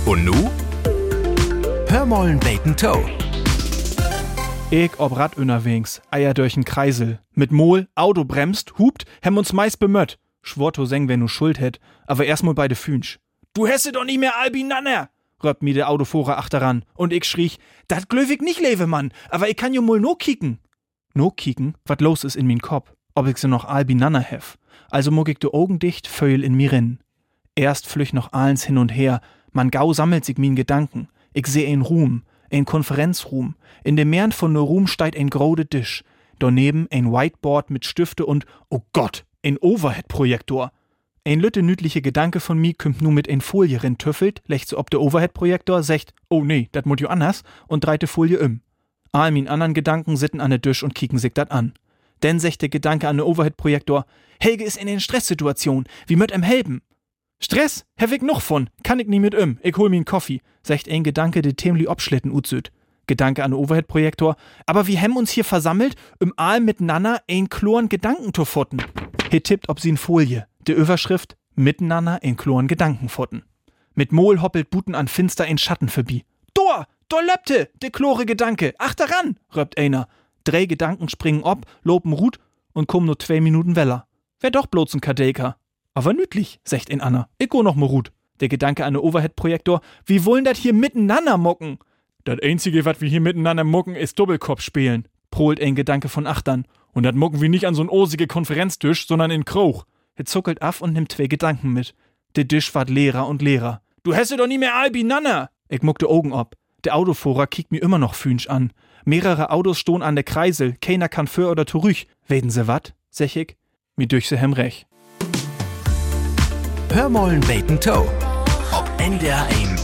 Und nu? Hör mollen Bacon Toe. Ich ob Rad unterwegs, Eier durch den Kreisel. Mit Mol, Auto bremst, hupt, hem uns meist bemött. Schworto seng, wenn du Schuld hätt, aber erstmal bei de Fünsch. Du hässe doch nicht mehr albinanner, röpt mir der Autofahrer achteran. Und ich schrie, dat glöw ich nicht leve, Mann, aber ich kann jo mol no kicken. No kicken, wat los is in min Kopf, ob ich se noch albinanner hef. Also muck ich de Augen dicht, Föhl in mir rin. Erst flüch noch allens hin und her, man gau sammelt sich min Gedanken. Ich seh ein Ruhm, ein Konferenzruhm. In dem Meeren von ne Ruhm steigt ein grode Tisch. Daneben ein Whiteboard mit Stifte und, oh Gott, ein Overhead-Projektor. Ein lütte nütliche Gedanke von mi kümmt nu mit ein Folie rin tüffelt, lächt so ob der Overhead-Projektor, secht, oh nee, dat mut jo anders, und dreite Folie All min anderen Gedanken sitten an de Tisch und kicken sich dat an. Denn secht der Gedanke an de Overhead-Projektor, Helge ist in den Stresssituation, wie möt em helfen? Stress? Hef ich noch von, kann ich nie mit ich hol mir n Kaffee, secht ein Gedanke, de Themli obschlitten utsüd. Gedanke an den Overhead-Projektor, aber wir hem uns hier versammelt, all miteinander ein kloren Gedanken zu fotten. He tippt ob sie n Folie, de Überschrift, miteinander ein kloren Gedanken fotten. Mit Mol hoppelt Buten an Finster in Schatten vorbei. Dor löpte, de klore Gedanke, ach daran, röpt einer. 3 Gedanken springen ob, lopen Rut und kommen nur 2 Minuten weller. Wär doch bloß n Kadelka. Aber nütlich, secht ein Anna. Ich go noch mal Rut. Der Gedanke an den Overhead-Projektor, wie wollen dat hier miteinander mucken? Dat einzige, wat wir hier miteinander mucken, ist Doppelkopf spielen, prohlt ein Gedanke von Achtern. Und dat mucken wir nicht an so'n osige Konferenztisch, sondern in Kroch. Er zuckelt af und nimmt 2 Gedanken mit. Der Tisch ward leerer und leerer. Du hässe doch nie mehr albinanner! Ich muck de Augen ob. Der Autofahrer kickt mir immer noch fünsch an. Mehrere Autos stohn an der Kreisel, keiner kann für oder zurück. Weden se wat? Sech ich. Mir durch se hem rech. Hör mollen Bacon Toe. Ob NDR 1